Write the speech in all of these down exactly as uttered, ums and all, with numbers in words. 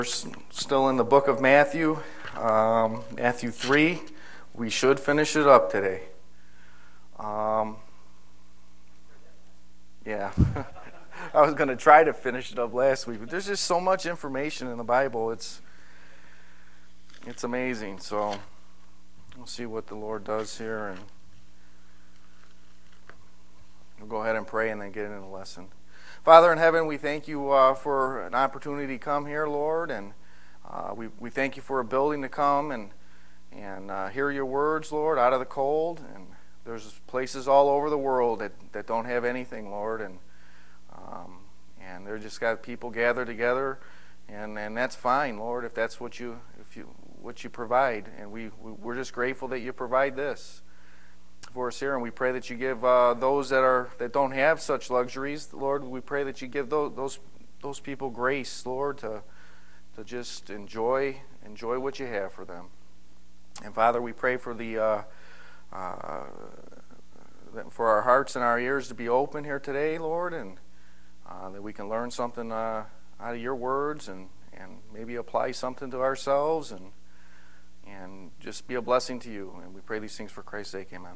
Still in the book of Matthew, um, Matthew three. We should finish it up today. Um, yeah, I was going to try to finish it up last week, but there's just so much information in the Bible. It's it's amazing. So we'll see what the Lord does here, and we'll go ahead and pray and then get into the lesson. Father in heaven, we thank you uh, for an opportunity to come here, Lord, and uh, we, we thank you for a building to come and and uh, hear your words, Lord, out of the cold. And there's places all over the world that, that don't have anything, Lord, and um, and they're just got people gathered together, and, and that's fine, Lord, if that's what you if you what you provide, and we we're just grateful that you provide this for us here, and we pray that you give uh, those that are that don't have such luxuries, Lord. We pray that you give those those those people grace, Lord, to to just enjoy enjoy what you have for them. And Father, we pray for the uh, uh, for our hearts and our ears to be open here today, Lord, and uh, that we can learn something uh, out of your words, and and maybe apply something to ourselves, and and just be a blessing to you. And we pray these things for Christ's sake. Amen.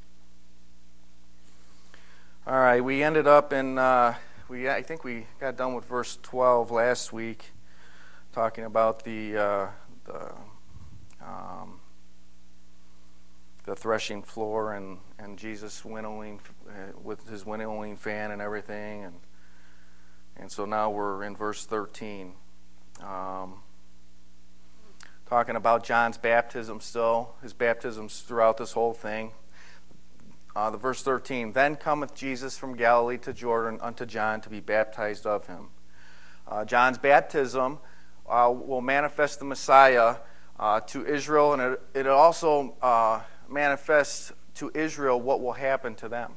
All right, we ended up in, uh, we I think we got done with verse twelve last week, talking about the uh, the um, the threshing floor and, and Jesus winnowing uh, with his winnowing fan and everything, and and so now we're in verse thirteen, um, talking about John's baptism still, his baptisms throughout this whole thing. Uh, the verse thirteen, then cometh Jesus from Galilee to Jordan unto John to be baptized of him. Uh, John's baptism uh, will manifest the Messiah uh, to Israel, and it, it also uh, manifests to Israel what will happen to them.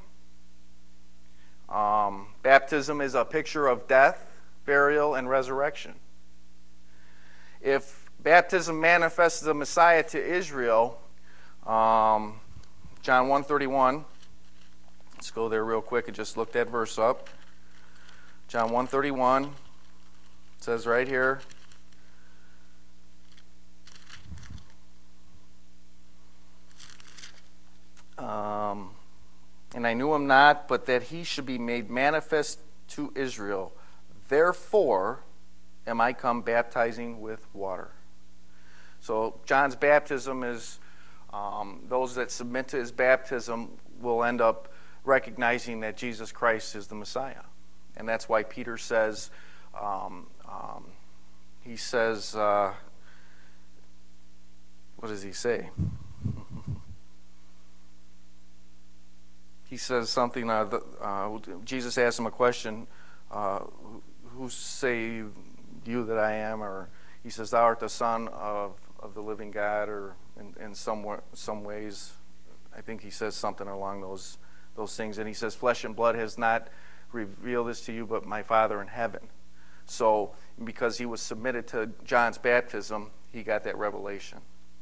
Um, baptism is a picture of death, burial, and resurrection. If baptism manifests the Messiah to Israel, um, John one thirty-one. Let's go there real quick and just look that verse up. John one thirty-one. It says right here. Um, and I knew him not, but that he should be made manifest to Israel. Therefore am I come baptizing with water. So John's baptism is Um, those that submit to his baptism will end up recognizing that Jesus Christ is the Messiah. And that's why Peter says, um, um, he says, uh, what does he say? He says something, uh, the, uh, Jesus asked him a question, uh, who say you that I am? Or he says, thou art the Son of, of the living God, or in, in some some ways, I think he says something along those those things. And he says, flesh and blood has not revealed this to you, but my Father in heaven. So because he was submitted to John's baptism, he got that revelation.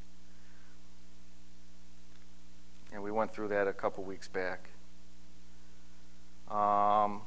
And we went through that a couple weeks back. Um,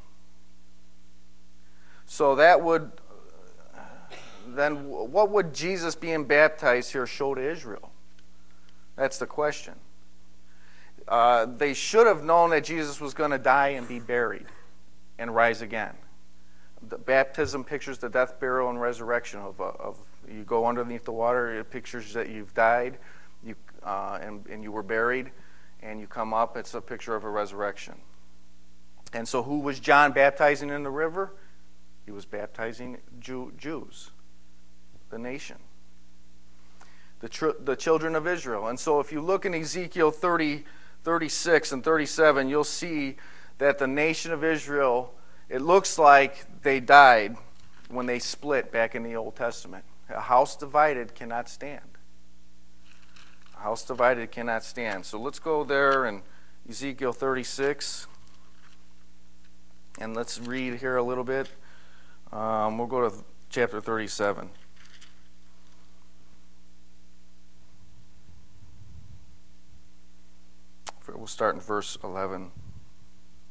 so that would, then what would Jesus being baptized here show to Israel? That's the question. Uh, they should have known that Jesus was going to die and be buried and rise again. The baptism pictures the death, burial, and resurrection of, of you go underneath the water. It pictures that you've died, you uh, and, and you were buried, and you come up. It's a picture of a resurrection. And so, who was John baptizing in the river? He was baptizing Jew, Jews, the nation. The, tr- the children of Israel. And so if you look in Ezekiel thirty, thirty-six and thirty-seven, you'll see that the nation of Israel, it looks like they died when they split back in the Old Testament. A house divided cannot stand. A house divided cannot stand. So let's go there in Ezekiel thirty-six, and let's read here a little bit. Um, we'll go to chapter thirty-seven. We'll start in verse eleven.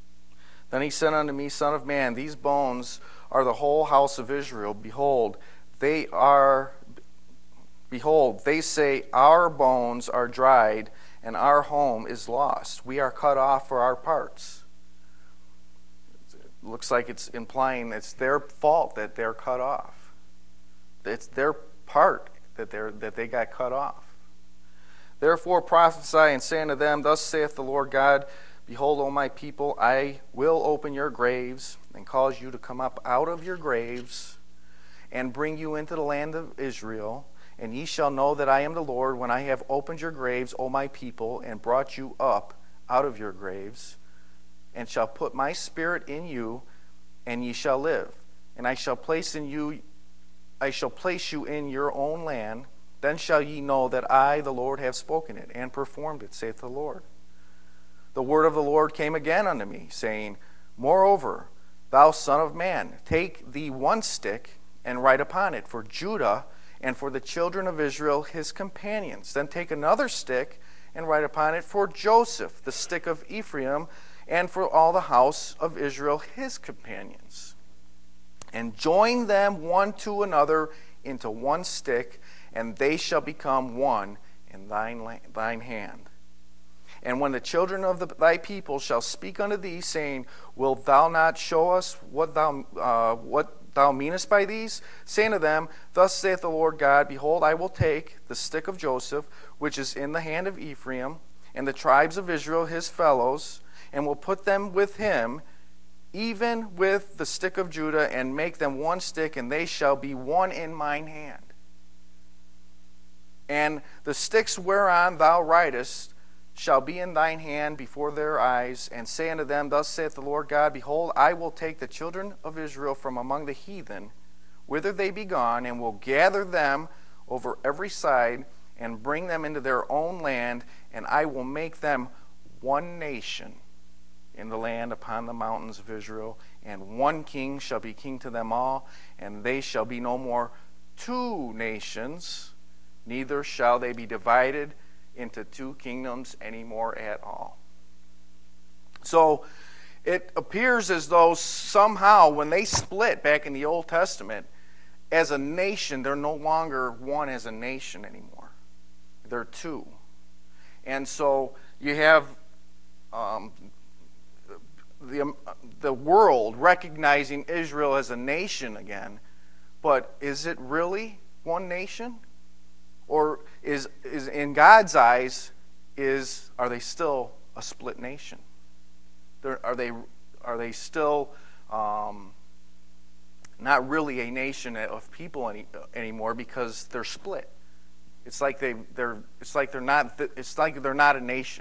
Then he said unto me, Son of man, these bones are the whole house of Israel. Behold, they are, behold, they say, our bones are dried, and our home is lost. We are cut off for our parts. It looks like it's implying it's their fault that they're cut off. It's their part that they're that they got cut off. Therefore prophesy and say unto them, Thus saith the Lord God, Behold, O my people, I will open your graves and cause you to come up out of your graves and bring you into the land of Israel. And ye shall know that I am the Lord when I have opened your graves, O my people, and brought you up out of your graves, and shall put my spirit in you, and ye shall live. And I shall place in you, I shall place you in your own land. Then shall ye know that I, the Lord, have spoken it and performed it, saith the Lord. The word of the Lord came again unto me, saying, Moreover, thou son of man, take thee one stick and write upon it for Judah and for the children of Israel his companions. Then take another stick and write upon it for Joseph, the stick of Ephraim, and for all the house of Israel his companions. And join them one to another into one stick, and they shall become one in thine, thine hand. And when the children of the, thy people shall speak unto thee, saying, Wilt thou not show us what thou uh, what thou meanest by these? Say unto them, Thus saith the Lord God, Behold, I will take the stick of Joseph, which is in the hand of Ephraim, and the tribes of Israel his fellows, and will put them with him, even with the stick of Judah, and make them one stick, and they shall be one in mine hand. And the sticks whereon thou writest shall be in thine hand before their eyes, and say unto them, Thus saith the Lord God, Behold, I will take the children of Israel from among the heathen, whither they be gone, and will gather them over every side, and bring them into their own land, and I will make them one nation in the land upon the mountains of Israel, and one king shall be king to them all, and they shall be no more two nations, neither shall they be divided into two kingdoms anymore at all. So it appears as though somehow when they split back in the Old Testament, as a nation, they're no longer one as a nation anymore. They're two. And so you have um, the, the world recognizing Israel as a nation again, but is it really one nation? Or is is in God's eyes, is are they still a split nation? They're, are they are they still um, not really a nation of people any, anymore because they're split? It's like they they're it's like they're not it's like they're not a nation.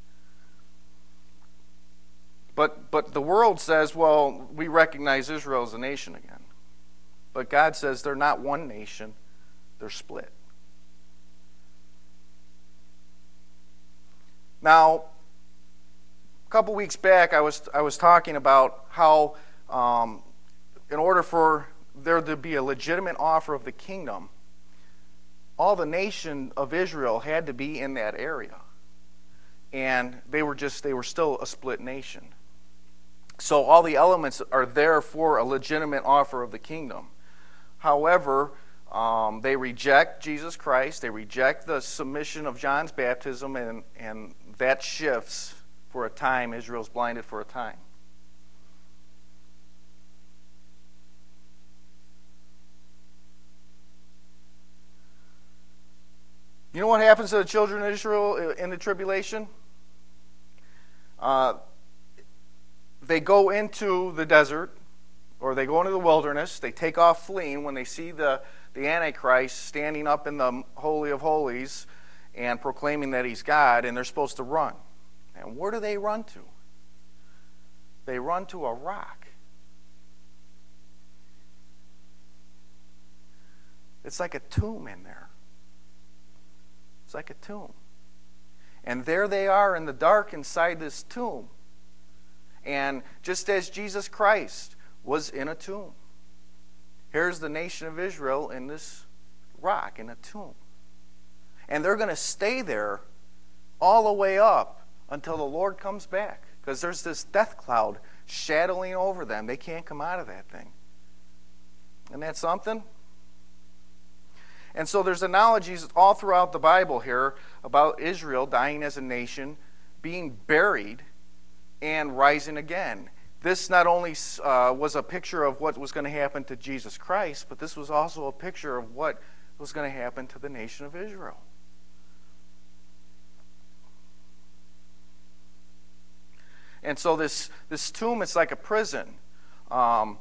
But but the world says, well, we recognize Israel as a nation again. But God says they're not one nation, they're split. Now, a couple weeks back, I was I was talking about how, um, in order for there to be a legitimate offer of the kingdom, all the nation of Israel had to be in that area, and they were just they were still a split nation. So all the elements are there for a legitimate offer of the kingdom. However, um, they reject Jesus Christ. They reject the submission of John's baptism, and and that shifts for a time. Israel's blinded for a time. You know what happens to the children of Israel in the tribulation? Uh, they go into the desert, or they go into the wilderness. They take off fleeing when they see the, the Antichrist standing up in the Holy of Holies and proclaiming that he's God, and they're supposed to run. And where do they run to? They run to a rock. It's like a tomb in there. It's like a tomb. And there they are in the dark inside this tomb. And just as Jesus Christ was in a tomb, here's the nation of Israel in this rock, in a tomb. And they're going to stay there all the way up until the Lord comes back, because there's this death cloud shadowing over them. They can't come out of that thing. Isn't that something? And so there's analogies all throughout the Bible here about Israel dying as a nation, being buried, and rising again. This not only uh, was a picture of what was going to happen to Jesus Christ, but this was also a picture of what was going to happen to the nation of Israel. And so this, this tomb, it's like a prison. Um,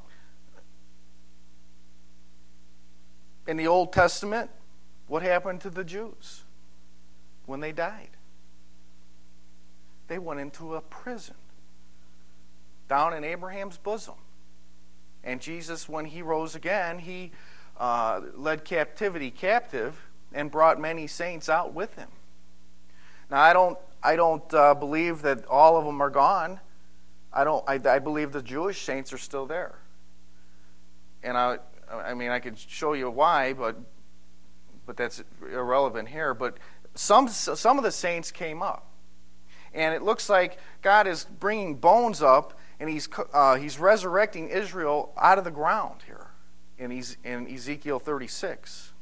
in the Old Testament, what happened to the Jews when they died? They went into a prison down in Abraham's bosom. And Jesus, when he rose again, he uh, led captivity captive and brought many saints out with him. Now, I don't, I don't uh, believe that all of them are gone. I don't. I, I believe the Jewish saints are still there. And I, I mean, I could show you why, but, but that's irrelevant here. But some, some of the saints came up, and it looks like God is bringing bones up, and he's uh, he's resurrecting Israel out of the ground here in in Ezekiel thirty-six.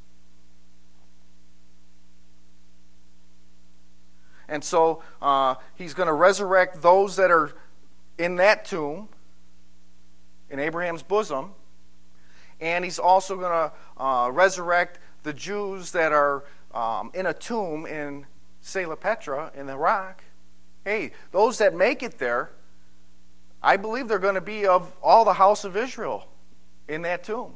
And so uh, he's going to resurrect those that are in that tomb, in Abraham's bosom, and he's also going to uh, resurrect the Jews that are um, in a tomb in Sela Petra, in the rock. Hey, those that make it there, I believe they're going to be of all the house of Israel in that tomb.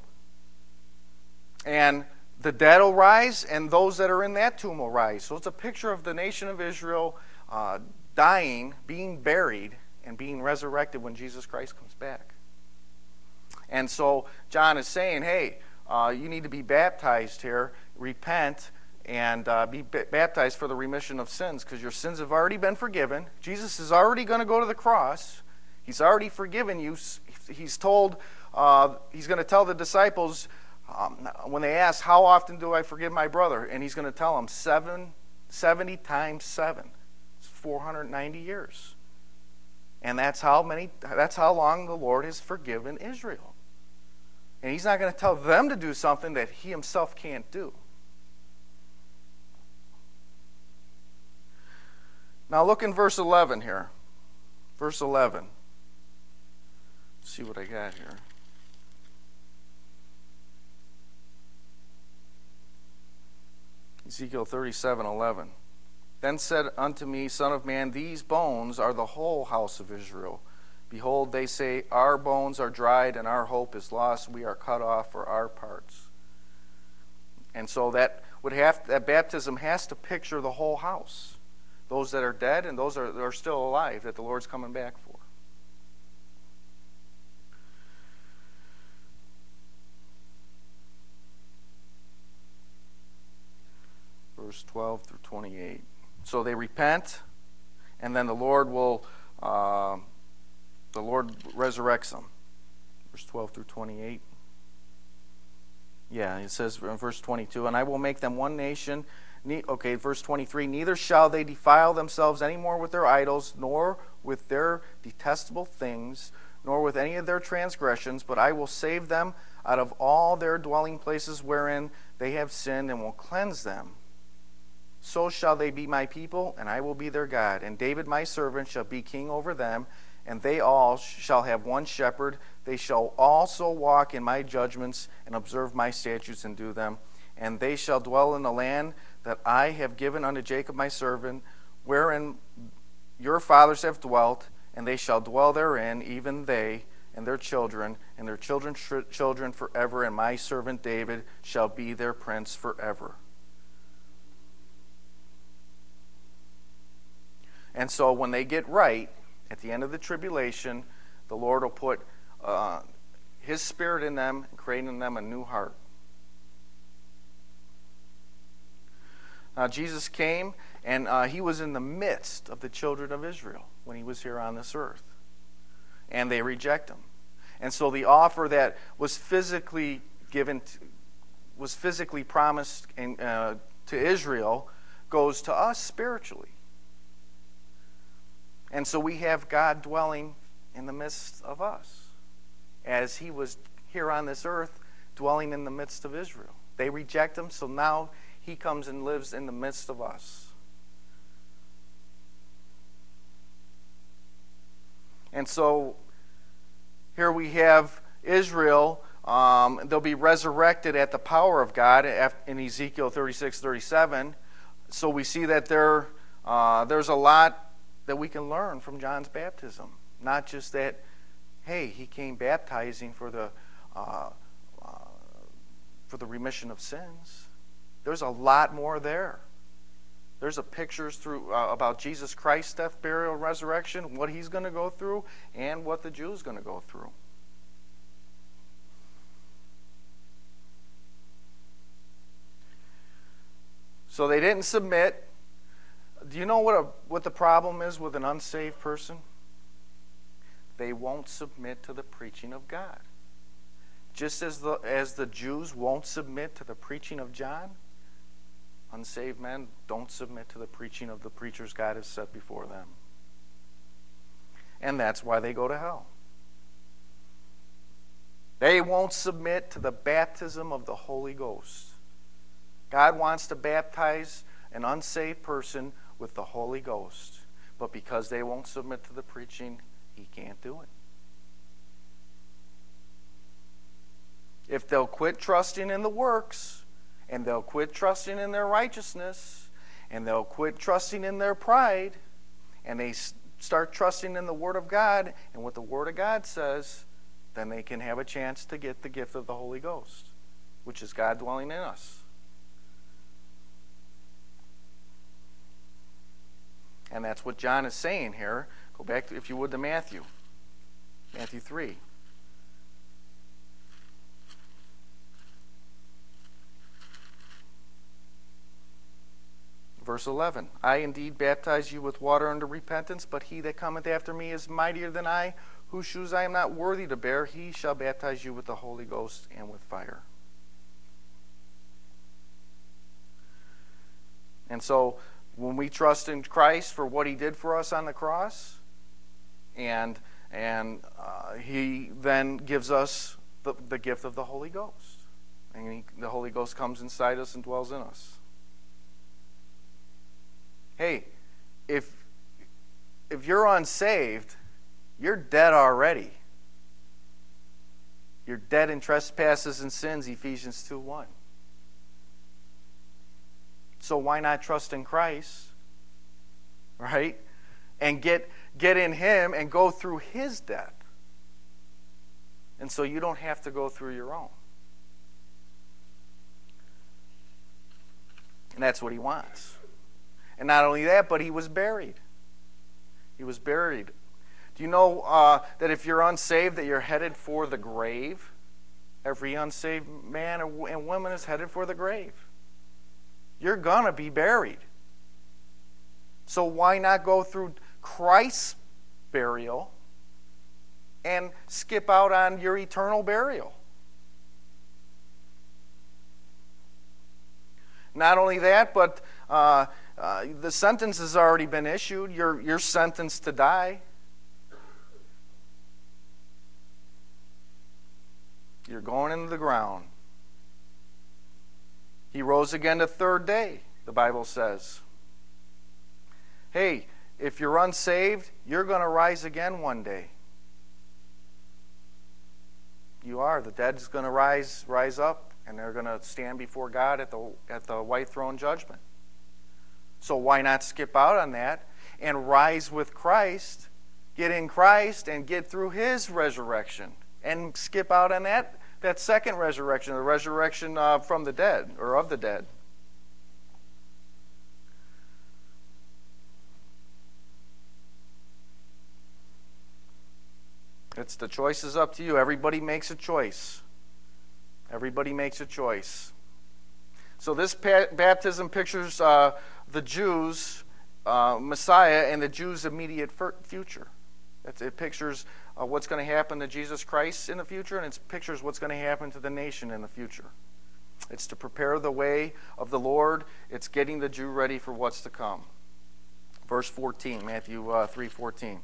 And the dead will rise, and those that are in that tomb will rise. So it's a picture of the nation of Israel uh, dying, being buried, and being resurrected when Jesus Christ comes back. And so John is saying, hey, uh, you need to be baptized here, repent, and uh, be b- baptized for the remission of sins, because your sins have already been forgiven. Jesus is already going to go to the cross. He's already forgiven you. He's told, uh, he's going to tell the disciples, um, when they ask, how often do I forgive my brother? And he's going to tell them, seven, seventy times seven. It's four hundred ninety years. And that's how many. That's how long the Lord has forgiven Israel. And he's not going to tell them to do something that he himself can't do. Now look in verse eleven here. Verse eleven. Let's see what I got here. Ezekiel thirty-seven eleven. Then said unto me, Son of man, these bones are the whole house of Israel. Behold, they say, our bones are dried, and our hope is lost. We are cut off for our parts. And so that would have that baptism has to picture the whole house. Those that are dead and those that are still alive that the Lord's coming back for. Verse twelve through twenty-eight. So they repent, and then the Lord will, uh, the Lord resurrects them. Verse twelve through twenty-eight. Yeah, it says in verse twenty-two, and I will make them one nation. Ne- okay, verse twenty-three, neither shall they defile themselves any more with their idols, nor with their detestable things, nor with any of their transgressions, but I will save them out of all their dwelling places wherein they have sinned, and will cleanse them. So shall they be my people, and I will be their God. And David my servant shall be king over them, and they all shall have one shepherd. They shall also walk in my judgments, and observe my statutes, and do them. And they shall dwell in the land that I have given unto Jacob my servant, wherein your fathers have dwelt, and they shall dwell therein, even they and their children, and their children's children forever, and my servant David shall be their prince forever. And so when they get right, at the end of the tribulation, the Lord will put uh, His Spirit in them, creating in them a new heart. Now, Jesus came, and uh, He was in the midst of the children of Israel when He was here on this earth. And they reject Him. And so the offer that was physically given, to, was physically promised in, uh, to Israel goes to us spiritually. And so we have God dwelling in the midst of us, as He was here on this earth, dwelling in the midst of Israel. They reject him, so now he comes and lives in the midst of us. And so here we have Israel. Um, they'll be resurrected at the power of God in Ezekiel thirty-six, thirty-seven. So we see that there, uh, there's a lot that we can learn from John's baptism. Not just that, hey, he came baptizing for the uh, uh, for the remission of sins. There's a lot more there. There's a pictures through uh, about Jesus Christ's death, burial, and resurrection, what he's going to go through, and what the Jews going to go through. So they didn't submit. Do you know what a, what the problem is with an unsaved person? They won't submit to the preaching of God. Just as the as the Jews won't submit to the preaching of John, unsaved men don't submit to the preaching of the preachers God has set before them. And that's why they go to hell. They won't submit to the baptism of the Holy Ghost. God wants to baptize an unsaved person with the Holy Ghost. But because they won't submit to the preaching, he can't do it. If they'll quit trusting in the works, and they'll quit trusting in their righteousness, and they'll quit trusting in their pride, and they start trusting in the Word of God and what the Word of God says, then they can have a chance to get the gift of the Holy Ghost, which is God dwelling in us. And that's what John is saying here. Go back, to, if you would, to Matthew. Matthew three. Verse eleven. I indeed baptize you with water unto repentance, but he that cometh after me is mightier than I, whose shoes I am not worthy to bear. He shall baptize you with the Holy Ghost and with fire. And so, when we trust in Christ for what he did for us on the cross, and and uh, he then gives us the, the gift of the Holy Ghost. And he, the Holy Ghost comes inside us and dwells in us. Hey, if if you're unsaved, you're dead already. You're dead in trespasses and sins, Ephesians two one. So why not trust in Christ, right? And get get in him and go through his death. And so you don't have to go through your own. And that's what he wants. And not only that, but he was buried. He was buried. Do you know uh, that if you're unsaved, that you're headed for the grave? Every unsaved man and woman is headed for the grave. You're going to be buried. So why not go through Christ's burial and skip out on your eternal burial? Not only that, but uh, uh, the sentence has already been issued. You're, you're sentenced to die. You're going into the ground. He rose again the third day, the Bible says. Hey, if you're unsaved, you're going to rise again one day. You are. The dead is going to rise, rise up, and they're going to stand before God at the at the white throne judgment. So why not skip out on that and rise with Christ, get in Christ, and get through his resurrection, and skip out on that that second resurrection, the resurrection uh, from the dead, or of the dead. It's the choice is up to you. Everybody makes a choice. Everybody makes a choice. So this pa- baptism pictures uh, the Jews' uh, Messiah and the Jews' immediate f- future. It's, it pictures uh, what's going to happen to Jesus Christ in the future, and it pictures what's going to happen to the nation in the future. It's to prepare the way of the Lord. It's getting the Jew ready for what's to come. Verse fourteen, Matthew uh, three fourteen.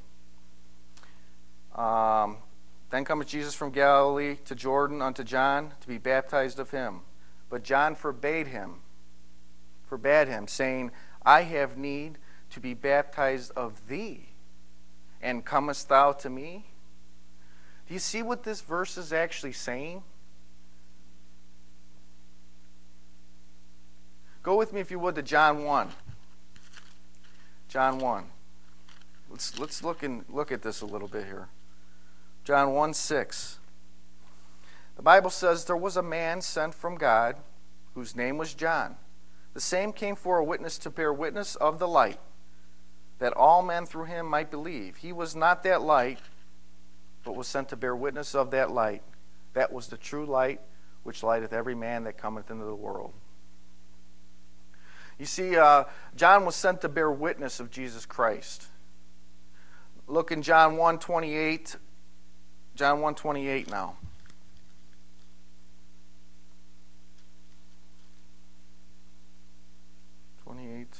Um, then cometh Jesus from Galilee to Jordan unto John to be baptized of him. But John forbade him, forbade him, saying, I have need to be baptized of thee, and comest thou to me? Do you see what this verse is actually saying? Go with me, if you would, to John one. John one. Let's let's look and look at this a little bit here. John one six. The Bible says, there was a man sent from God, whose name was John. The same came for a witness to bear witness of the light, that all men through him might believe. He was not that light, but was sent to bear witness of that light. That was the true light, which lighteth every man that cometh into the world. You see, uh, John was sent to bear witness of Jesus Christ. Look in John one twenty-eight. John one twenty-eight now. twenty-eight.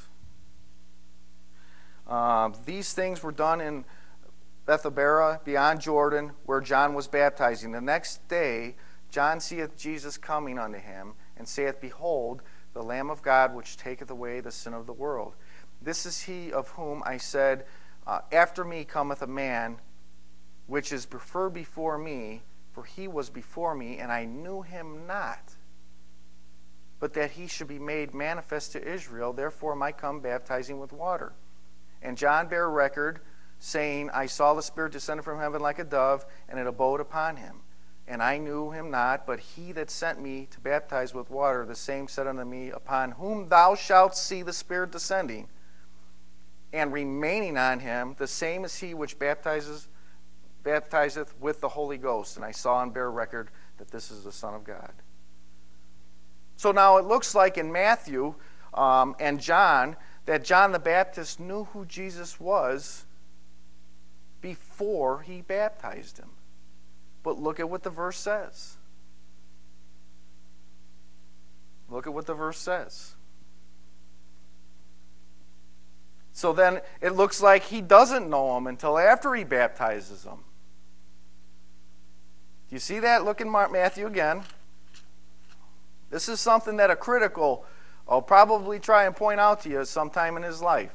Uh, these things were done in Bethabara, beyond Jordan, where John was baptizing. The next day, John seeth Jesus coming unto him, and saith, Behold, the Lamb of God, which taketh away the sin of the world. This is he of whom I said, uh, After me cometh a man, which is preferred before me, for he was before me, and I knew him not. But that he should be made manifest to Israel, therefore am I come baptizing with water. And John bare record, saying, I saw the Spirit descended from heaven like a dove, and it abode upon him. And I knew him not, but he that sent me to baptize with water, the same said unto me, Upon whom thou shalt see the Spirit descending, and remaining on him, the same is he which baptizes, baptizeth with the Holy Ghost. And I saw and bear record that this is the Son of God. So now it looks like in Matthew um, and John, that John the Baptist knew who Jesus was before he baptized him. But look at what the verse says. Look at what the verse says. So then it looks like he doesn't know him until after he baptizes him. Do you see that? Look in Matthew again. This is something that a critical will probably try and point out to you sometime in his life.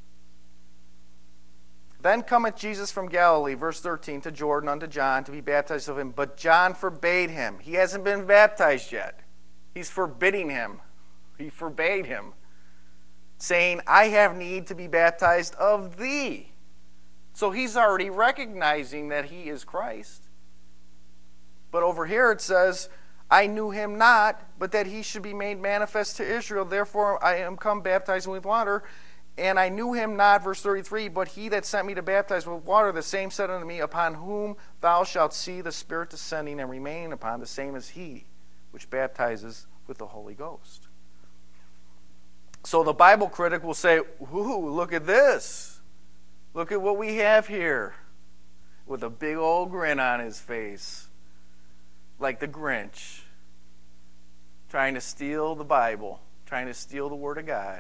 Then cometh Jesus from Galilee, verse thirteen, to Jordan unto John to be baptized of him. But John forbade him. He hasn't been baptized yet. He's forbidding him. He forbade him, saying, I have need to be baptized of thee. So he's already recognizing that he is Christ. But over here it says, I knew him not, but that he should be made manifest to Israel. Therefore I am come baptizing with water. And I knew him not, verse thirty-three, but he that sent me to baptize with water, the same said unto me, Upon whom thou shalt see the Spirit descending and remaining upon, the same as he which baptizes with the Holy Ghost. So the Bible critic will say, ooh, look at this. Look at what we have here. With a big old grin on his face. Like the Grinch. Trying to steal the Bible. Trying to steal the Word of God.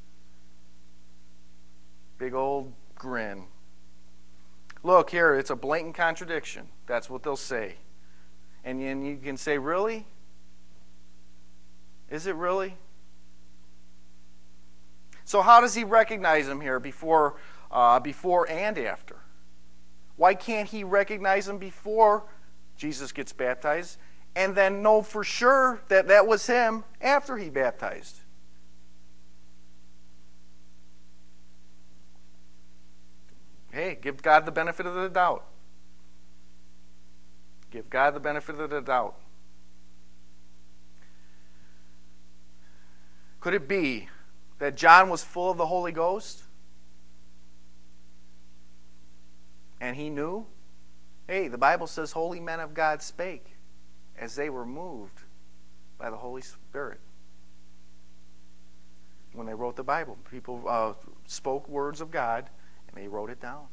Big old grin. Look here, it's a blatant contradiction. That's what they'll say. And then you can say, really? Is it really? So how does he recognize him here before, uh, before and after? Why can't he recognize him before Jesus gets baptized and then know for sure that that was him after he baptized? Hey, give God the benefit of the doubt. Give God the benefit of the doubt. Could it be that John was full of the Holy Ghost? And he knew? Hey, the Bible says holy men of God spake as they were moved by the Holy Spirit. When they wrote the Bible, people uh, spoke words of God and they wrote it down.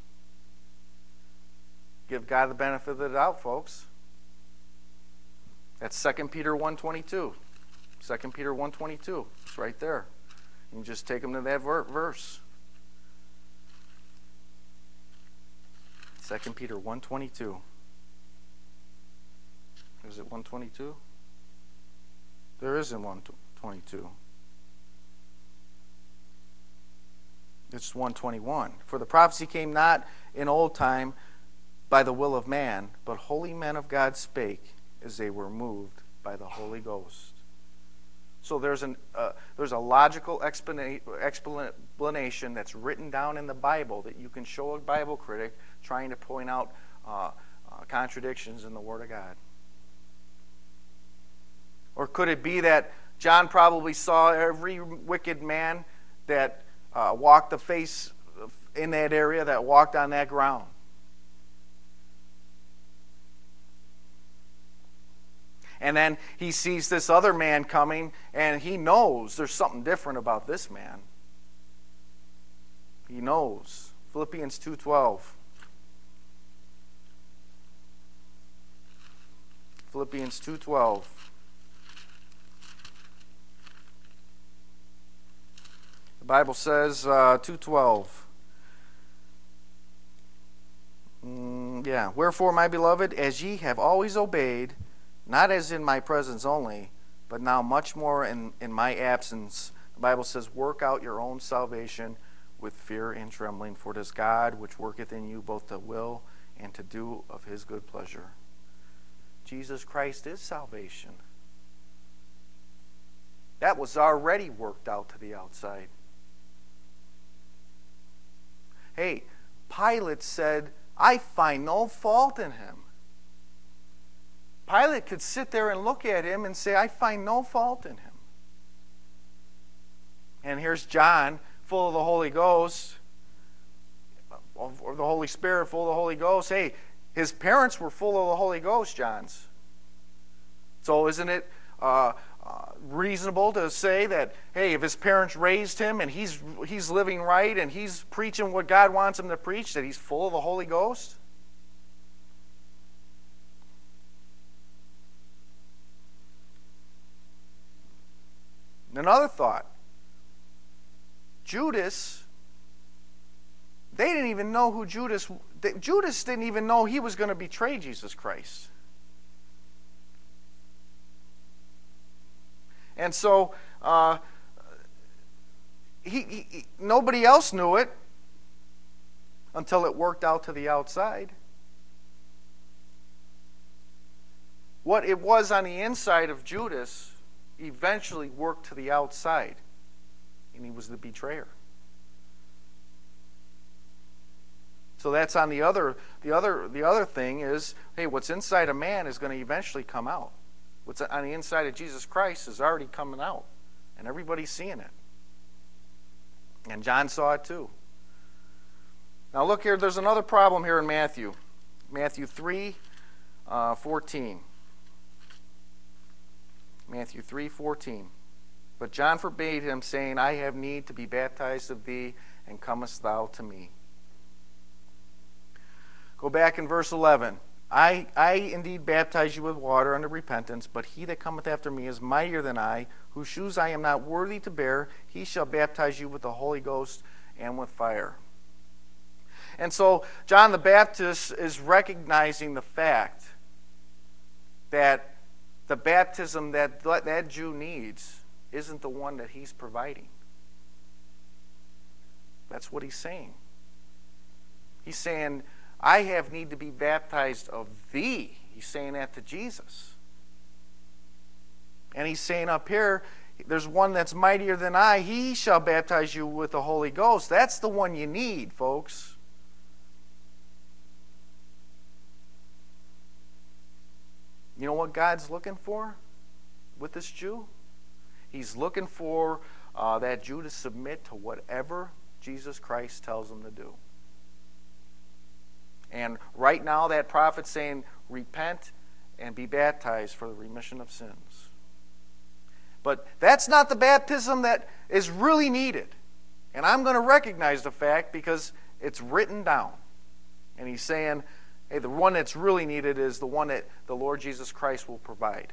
Give God the benefit of the doubt, folks. That's Second Peter one twenty-two. Second Peter one twenty-two. It's right there. You can just take them to that ver- verse. Second Peter one twenty-two. Is it one twenty-two? There isn't one twenty-two. It's one twenty-one. For the prophecy came not in old time by the will of man, but holy men of God spake as they were moved by the Holy Ghost. So there's an uh, there's a logical explana- explanation that's written down in the Bible that you can show a Bible critic trying to point out uh, uh, contradictions in the Word of God. Or could it be that John probably saw every wicked man that uh, walked the face in that area, that walked on that ground? And then he sees this other man coming, and he knows there's something different about this man. He knows. Philippians two twelve. Philippians two twelve. The Bible says, uh, two twelve. Mm, yeah. Wherefore, my beloved, as ye have always obeyed, not as in my presence only, but now much more in, in my absence, the Bible says, work out your own salvation with fear and trembling, for it is God which worketh in you both to will and to do of his good pleasure. Jesus Christ is salvation. That was already worked out to the outside. Hey, Pilate said, I find no fault in him. Pilate could sit there and look at him and say, I find no fault in him. And here's John, full of the Holy Ghost, or the Holy Spirit, full of the Holy Ghost. Hey, his parents were full of the Holy Ghost, John's. So isn't it uh, uh, reasonable to say that, hey, if his parents raised him and he's he's living right and he's preaching what God wants him to preach, that he's full of the Holy Ghost? Another thought. Judas, they didn't even know who Judas, Judas didn't even know he was going to betray Jesus Christ. And so, uh, he, he, nobody else knew it until it worked out to the outside. What it was on the inside of Judas eventually worked to the outside, and he was the betrayer. So that's on the other the other the other thing is, hey, what's inside a man is going to eventually come out. What's on the inside of Jesus Christ is already coming out, and everybody's seeing it. And John saw it too. Now look here, there's another problem here in Matthew. Matthew three, uh, fourteen. Matthew three fourteen. But John forbade him, saying, I have need to be baptized of thee, and comest thou to me? Go back in verse eleven. I, I indeed baptize you with water unto repentance, but he that cometh after me is mightier than I, whose shoes I am not worthy to bear. He shall baptize you with the Holy Ghost and with fire. And so John the Baptist is recognizing the fact that the baptism that that Jew needs isn't the one that he's providing. That's what he's saying. He's saying, I have need to be baptized of thee. He's saying that to Jesus. And he's saying up here, there's one that's mightier than I. He shall baptize you with the Holy Ghost. That's the one you need, folks. You know what God's looking for with this Jew? He's looking for uh, that Jew to submit to whatever Jesus Christ tells him to do. And right now that prophet's saying, repent and be baptized for the remission of sins. But that's not the baptism that is really needed. And I'm going to recognize the fact because it's written down. And he's saying, hey, the one that's really needed is the one that the Lord Jesus Christ will provide.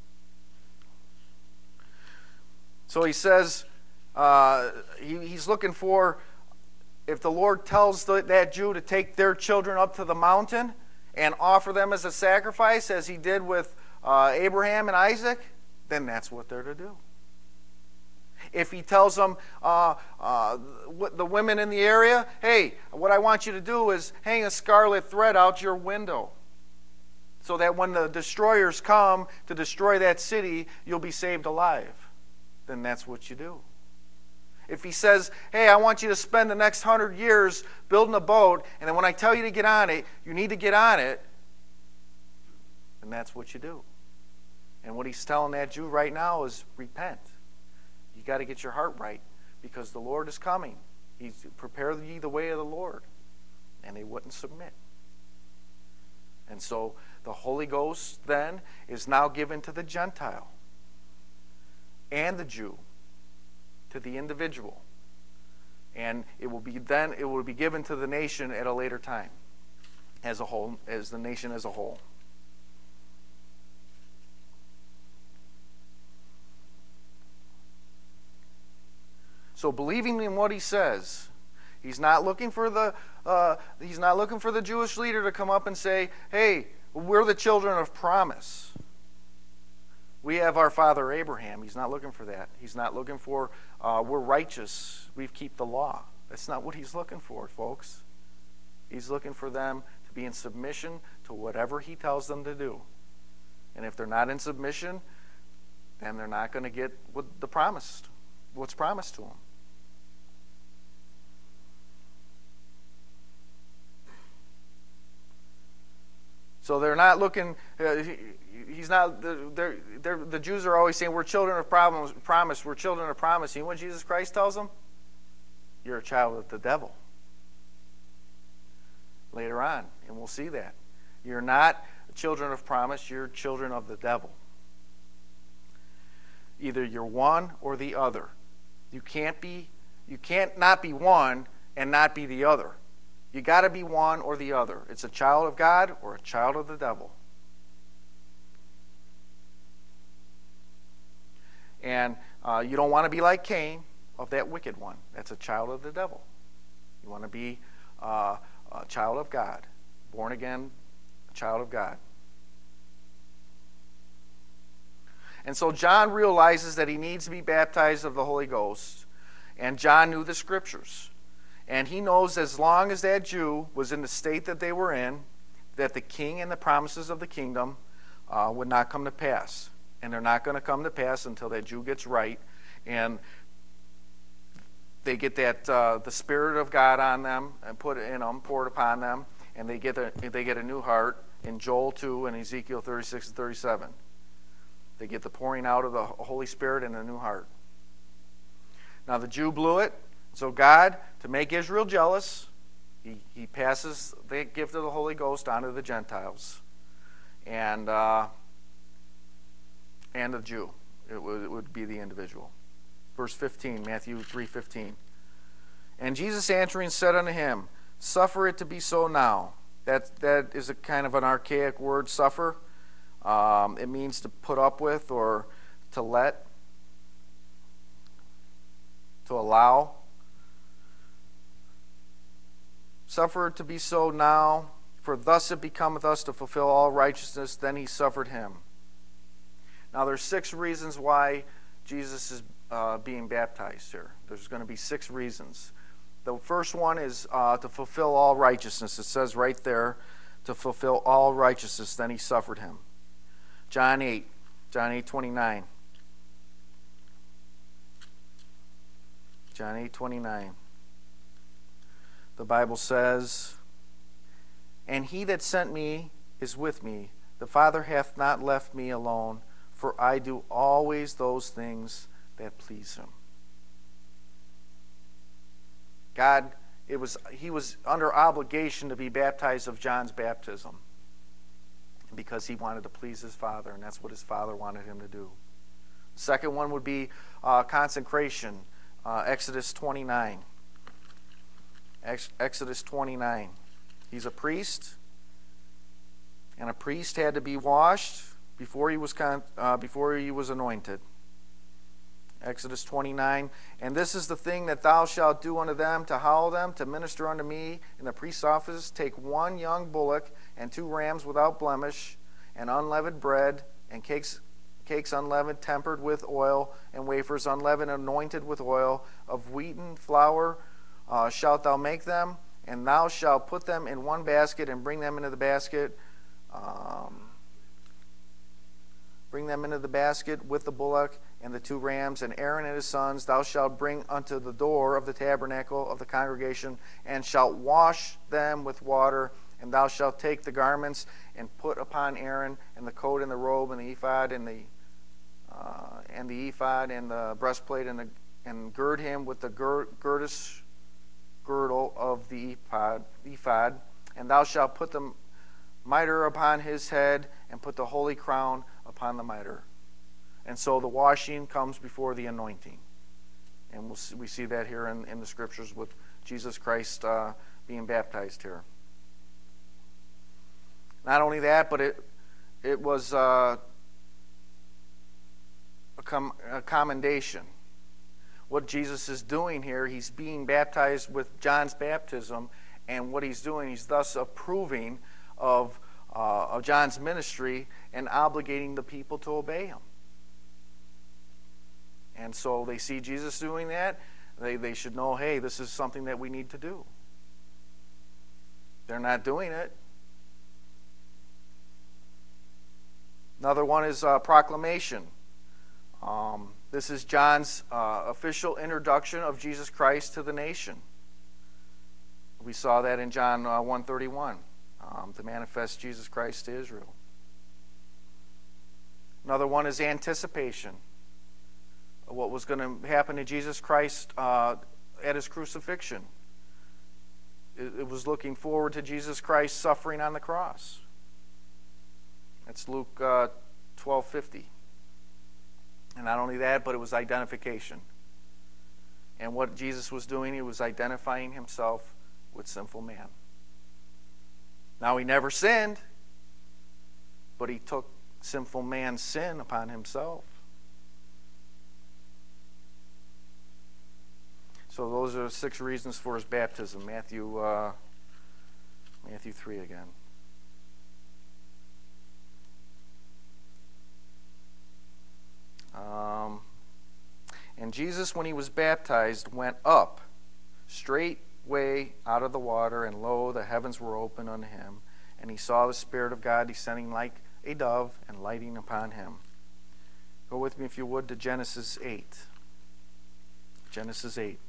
So he says, uh, he, he's looking for, if the Lord tells the, that Jew to take their children up to the mountain and offer them as a sacrifice, as he did with uh, Abraham and Isaac, then that's what they're to do. If he tells them, uh, uh, the women in the area, hey, what I want you to do is hang a scarlet thread out your window so that when the destroyers come to destroy that city, you'll be saved alive, then that's what you do. If he says, hey, I want you to spend the next hundred years building a boat, and then when I tell you to get on it, you need to get on it, then that's what you do. And what he's telling that Jew right now is repent. You got to get your heart right because the Lord is coming. He's prepare ye the way of the Lord. And they wouldn't submit. And so the Holy Ghost then is now given to the Gentile and the Jew, to the individual. And it will be then it will be given to the nation at a later time as a whole, as the nation as a whole. So believing in what he says, he's not looking for the uh, he's not looking for the Jewish leader to come up and say, "Hey, we're the children of promise. We have our father Abraham." He's not looking for that. He's not looking for uh, we're righteous. We keep the law. That's not what he's looking for, folks. He's looking for them to be in submission to whatever he tells them to do. And if they're not in submission, then they're not going to get what the promised, what's promised to them. So they're not looking, uh, he, he's not, they're, they're, the Jews are always saying, we're children of promise, promise, we're children of promise. You know what Jesus Christ tells them? You're a child of the devil. Later on, and we'll see that. You're not children of promise, you're children of the devil. Either you're one or the other. You can't be, you can't not be one and not be the other. You got to be one or the other. It's a child of God or a child of the devil. And uh, you don't want to be like Cain, of that wicked one. That's a child of the devil. You want to be uh, a child of God, born again, a child of God. And so John realizes that he needs to be baptized of the Holy Ghost. And John knew the Scriptures. And he knows as long as that Jew was in the state that they were in, that the king and the promises of the kingdom uh, would not come to pass. And they're not going to come to pass until that Jew gets right. And they get that uh, the Spirit of God on them and put it in them, poured upon them. And they get a, they get a new heart in Joel two and Ezekiel thirty-six and thirty-seven. They get the pouring out of the Holy Spirit and a new heart. Now the Jew blew it. So God, to make Israel jealous, he, he passes the gift of the Holy Ghost onto the Gentiles and uh, and the Jew. It would, it would be the individual. Verse fifteen, Matthew three fifteen. And Jesus answering said unto him, suffer it to be so now. That, that is a kind of an archaic word, suffer. Um, it means to put up with or to let, to allow. Suffer it to be so now, for thus it becometh us to fulfill all righteousness. Then he suffered him. Now there's six reasons why Jesus is uh, being baptized here. There's going to be six reasons. The first one is uh, to fulfill all righteousness. It says right there, to fulfill all righteousness. Then he suffered him. John eight, John eight twenty-nine. John eight twenty-nine. The Bible says, and he that sent me is with me. The Father hath not left me alone, for I do always those things that please him. God, it was he was under obligation to be baptized of John's baptism because he wanted to please his Father, and that's what his Father wanted him to do. The second one would be uh, consecration, uh, Exodus twenty-nine. Exodus twenty-nine. He's a priest, and a priest had to be washed before he was con- uh, before he was anointed. Exodus twenty-nine. And this is the thing that thou shalt do unto them, to hallow them, to minister unto me in the priest's office. Take one young bullock and two rams without blemish, and unleavened bread, and cakes cakes unleavened, tempered with oil, and wafers unleavened, anointed with oil, of wheaten flour uh, shalt thou make them, and thou shalt put them in one basket, and bring them into the basket. Um, bring them into the basket with the bullock and the two rams, and Aaron and his sons thou shalt bring unto the door of the tabernacle of the congregation, and shalt wash them with water. And thou shalt take the garments and put upon Aaron, and the coat and the robe and the ephod and the uh, and the ephod and the breastplate, and the, and gird him with the gir- girdous girdle of the ephod, ephod. And thou shalt put the mitre upon his head, and put the holy crown upon the mitre. And so the washing comes before the anointing, and we'll see, we see that here in, in the scriptures with Jesus Christ uh, being baptized here. Not only that, but it it was uh, a, com- a commendation. What Jesus is doing here, he's being baptized with John's baptism, and what he's doing, he's thus approving of, uh, of John's ministry and obligating the people to obey him. And so they see Jesus doing that. They, they should know, hey, this is something that we need to do. They're not doing it. Another one is uh, proclamation. Um, this is John's uh, official introduction of Jesus Christ to the nation. We saw that in John uh, one thirty-one, um, to manifest Jesus Christ to Israel. Another one is anticipation. What was going to happen to Jesus Christ uh, at his crucifixion. It, it was looking forward to Jesus Christ suffering on the cross. That's Luke uh, twelve fifty. And not only that, but it was identification. And what Jesus was doing, he was identifying himself with sinful man. Now, he never sinned, but he took sinful man's sin upon himself. So those are six reasons for his baptism. Matthew, uh, Matthew three again. Um, and Jesus, when he was baptized, went up straightway out of the water, and lo, the heavens were opened unto him, and he saw the Spirit of God descending like a dove and lighting upon him. Go with me, if you would, to Genesis eight. Genesis eight.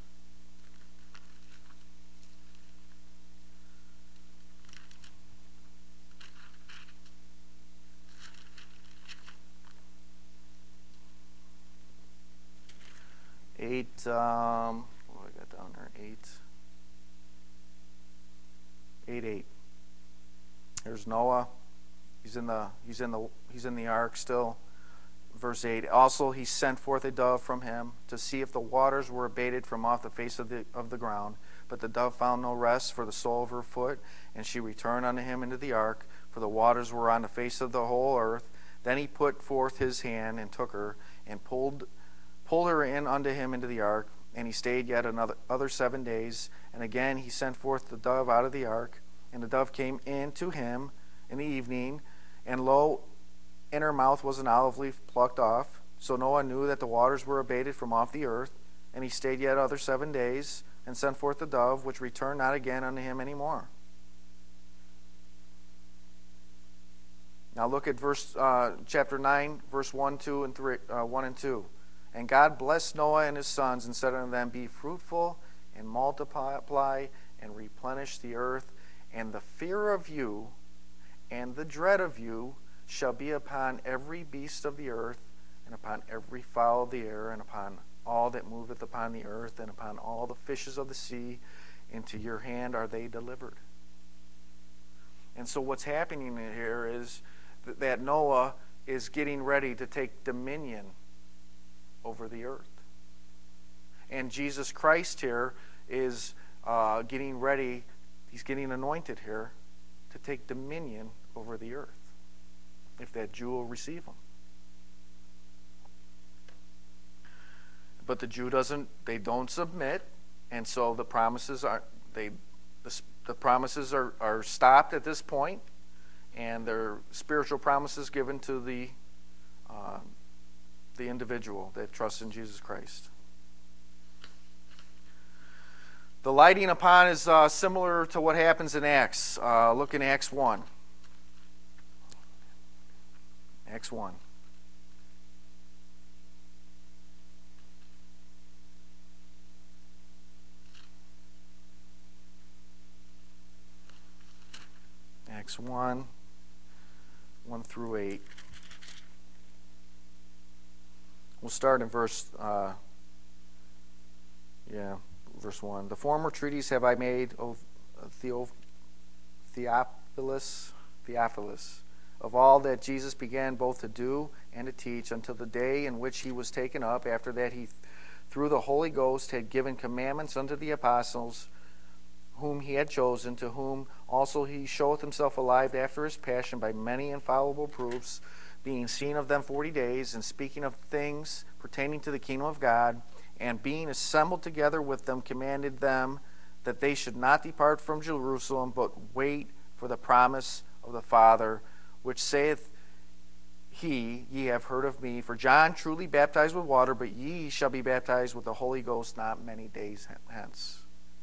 Eight, um, what do I got down there? Eight. Eight, eight. There's Noah. He's in the he's in the he's in the ark still. Verse eight. Also he sent forth a dove from him to see if the waters were abated from off the face of the of the ground. But the dove found no rest for the sole of her foot, and she returned unto him into the ark, for the waters were on the face of the whole earth. Then he put forth his hand and took her, and pulled pulled her in unto him into the ark, and he stayed yet another other seven days. And again he sent forth the dove out of the ark, and the dove came in to him in the evening, and lo, in her mouth was an olive leaf plucked off. So Noah knew that the waters were abated from off the earth, and he stayed yet other seven days, and sent forth the dove, which returned not again unto him any more. Now look at verse uh, chapter nine, verse one, two, and three, uh, one and two. And God blessed Noah and his sons, and said unto them, Be fruitful, and multiply, and replenish the earth, and the fear of you, and the dread of you, shall be upon every beast of the earth, and upon every fowl of the air, and upon all that moveth upon the earth, and upon all the fishes of the sea. Into your hand are they delivered. And so what's happening here is that Noah is getting ready to take dominion over the earth. And Jesus Christ here is uh, getting ready, he's getting anointed here to take dominion over the earth, if that Jew will receive him. But the Jew doesn't, they don't submit, and so the promises are, they, the, the promises are, are stopped at this point, and they're spiritual promises given to the uh, the individual that trusts in Jesus Christ. The lighting upon is uh, similar to what happens in Acts. Uh, look in Acts one. Acts one. Acts one, one through eight. We'll start in verse, uh, yeah, verse one. The former treaties have I made, O Theo, Theophilus, Theophilus, of all that Jesus began both to do and to teach until the day in which he was taken up. After that he, through the Holy Ghost, had given commandments unto the apostles whom he had chosen, to whom also he showeth himself alive after his passion by many infallible proofs, being seen of them forty days, and speaking of things pertaining to the kingdom of God, and being assembled together with them, commanded them that they should not depart from Jerusalem, but wait for the promise of the Father, which saith he, Ye have heard of me. For John truly baptized with water, but ye shall be baptized with the Holy Ghost not many days hence.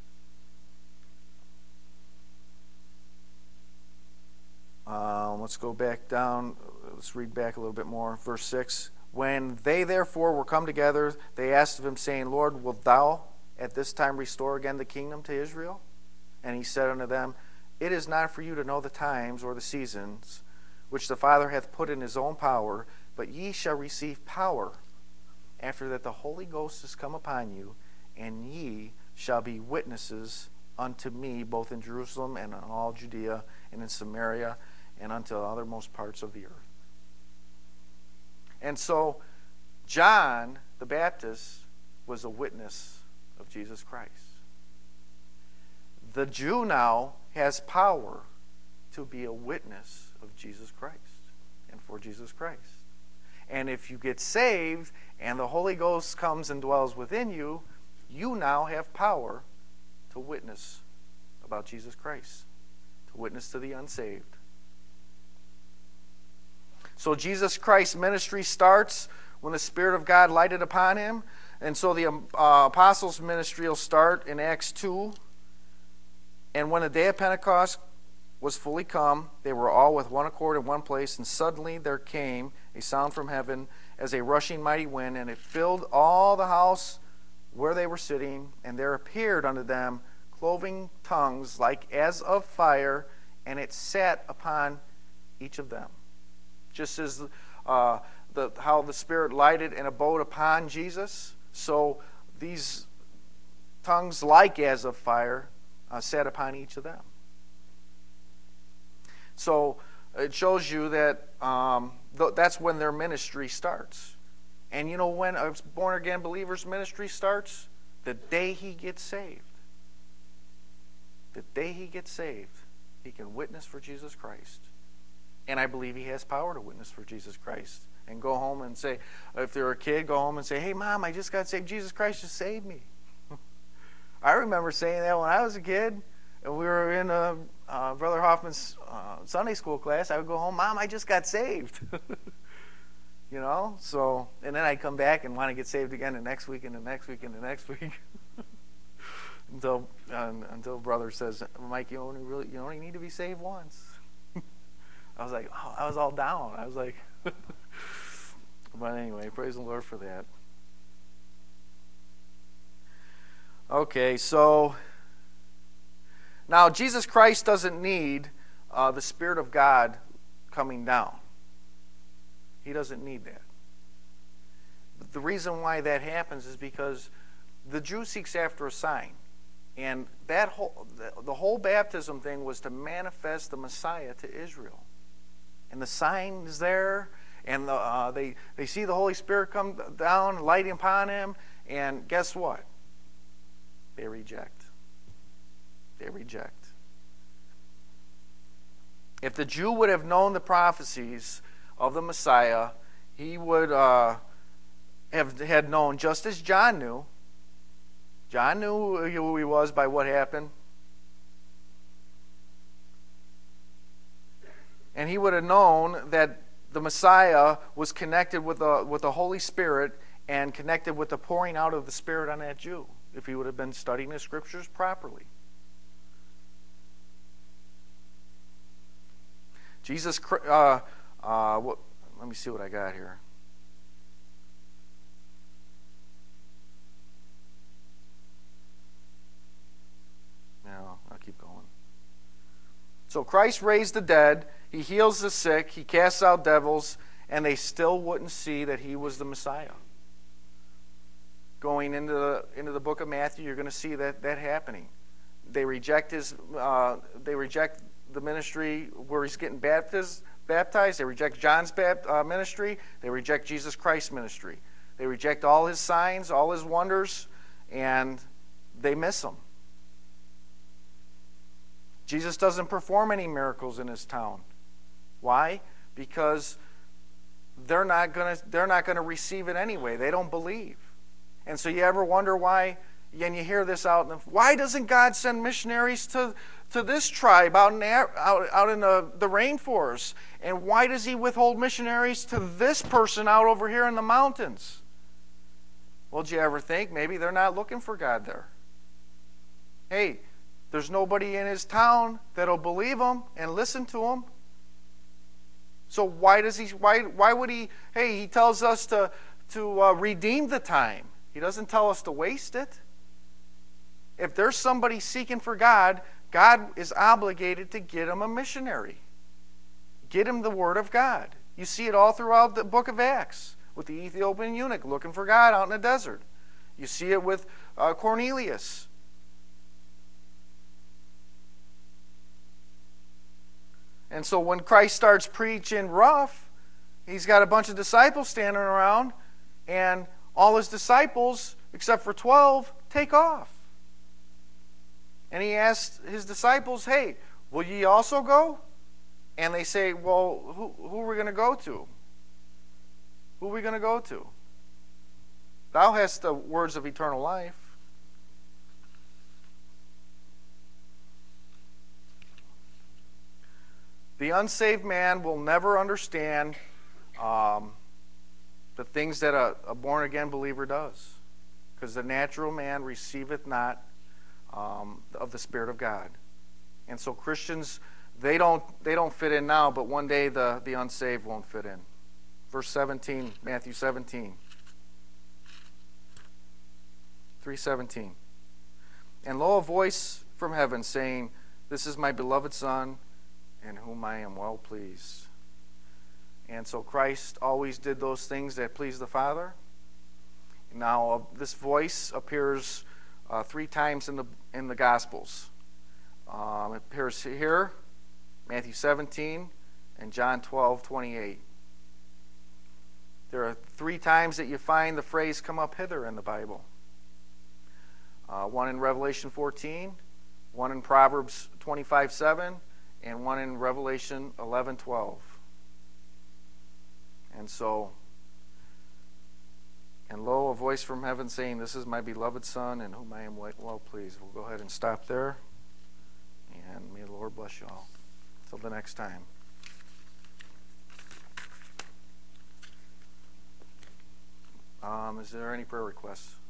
Um, let's go back down. Let's read back a little bit more. Verse six. When they therefore were come together, they asked of him, saying, Lord, wilt thou at this time restore again the kingdom to Israel? And he said unto them, It is not for you to know the times or the seasons which the Father hath put in his own power, but ye shall receive power after that the Holy Ghost is come upon you, and ye shall be witnesses unto me both in Jerusalem and in all Judea and in Samaria and unto the othermost parts of the earth. And so John the Baptist was a witness of Jesus Christ. The Jew now has power to be a witness of Jesus Christ and for Jesus Christ. And if you get saved and the Holy Ghost comes and dwells within you, you now have power to witness about Jesus Christ, to witness to the unsaved. So Jesus Christ's ministry starts when the Spirit of God lighted upon him. And so the uh, apostles' ministry will start in Acts two. And when the day of Pentecost was fully come, they were all with one accord in one place, and suddenly there came a sound from heaven as a rushing mighty wind, and it filled all the house where they were sitting, and there appeared unto them cloven tongues like as of fire, and it sat upon each of them. Just as uh, the, how the Spirit lighted and abode upon Jesus, so these tongues like as of fire uh, sat upon each of them. So it shows you that um, th- that's when their ministry starts. And you know when a born-again believer's ministry starts? The day he gets saved. The day he gets saved, he can witness for Jesus Christ. And I believe he has power to witness for Jesus Christ. And go home and say, if they're a kid, go home and say, Hey, Mom, I just got saved. Jesus Christ just saved me. I remember saying that when I was a kid. And we were in uh, uh, Brother Hoffman's uh, Sunday school class. I would go home, Mom, I just got saved. You know? So, and then I'd come back and want to get saved again the next week and the next week and the next week. until uh, until Brother says, Mike, you only really you only need to be saved once. I was like, oh, I was all down. I was like, but anyway, praise the Lord for that. Okay, so now Jesus Christ doesn't need uh, the Spirit of God coming down. He doesn't need that. But the reason why that happens is because the Jew seeks after a sign. And that whole, the, the whole baptism thing was to manifest the Messiah to Israel. And the sign is there, and the, uh, they, they see the Holy Spirit come down, lighting upon him, and guess what? They reject. They reject. If the Jew would have known the prophecies of the Messiah, he would uh, have had known, just as John knew. John knew who he was by what happened. And he would have known that the Messiah was connected with the, with the Holy Spirit and connected with the pouring out of the Spirit on that Jew, if he would have been studying the Scriptures properly. Jesus, uh, uh, what, let me see what I got here. No, I'll keep going. So Christ raised the dead, he heals the sick, he casts out devils, and they still wouldn't see that he was the Messiah. Going into the into the book of Matthew, you're going to see that that happening. They reject his. Uh, they reject the ministry where he's getting baptized. Baptized. They reject John's bap, uh, ministry. They reject Jesus Christ's ministry. They reject all his signs, all his wonders, and they miss him. Jesus doesn't perform any miracles in his town. Why? Because they're not going to. They're not going to receive it anyway. They don't believe. And so you ever wonder why, and you hear this out, in the, why doesn't God send missionaries to, to this tribe out in, the, out, out in the, the rainforest? And why does he withhold missionaries to this person out over here in the mountains? Well, did you ever think maybe they're not looking for God there? Hey, there's nobody in his town that'll believe him and listen to him. So why does he, why, why would he, hey, he tells us to, to uh, redeem the time. He doesn't tell us to waste it. If there's somebody seeking for God, God is obligated to get him a missionary. Get him the Word of God. You see it all throughout the book of Acts with the Ethiopian eunuch looking for God out in the desert. You see it with uh, Cornelius. And so when Christ starts preaching rough, he's got a bunch of disciples standing around, and all his disciples, except for twelve, take off. And he asked his disciples, hey, will ye also go? And they say, well, who, who are we going to go to? Who are we going to go to? Thou hast the words of eternal life. The unsaved man will never understand um, the things that a, a born-again believer does. Because the natural man receiveth not um, of the Spirit of God. And so Christians, they don't they don't fit in now, but one day the, the unsaved won't fit in. Verse seventeen, Matthew seventeen. three seventeen. And lo, a voice from heaven saying, this is my beloved Son, in whom I am well pleased. And so Christ always did those things that pleased the Father. Now uh, this voice appears uh, three times in the in the Gospels. Um, it appears here, Matthew seventeen, and John twelve twenty-eight. There are three times that you find the phrase "come up hither" in the Bible. Uh, one in Revelation fourteen, one in Proverbs twenty-five seven, and one in Revelation eleven twelve. And so, and lo, a voice from heaven saying, this is my beloved Son, in whom I am well pleased. We'll go ahead and stop there. And may the Lord bless you all. Until the next time. Um, is there any prayer requests?